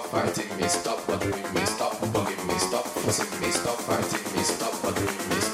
fighting me, stop bothering me, stop bugging me, stop fussing me, stop fighting me, stop bothering me.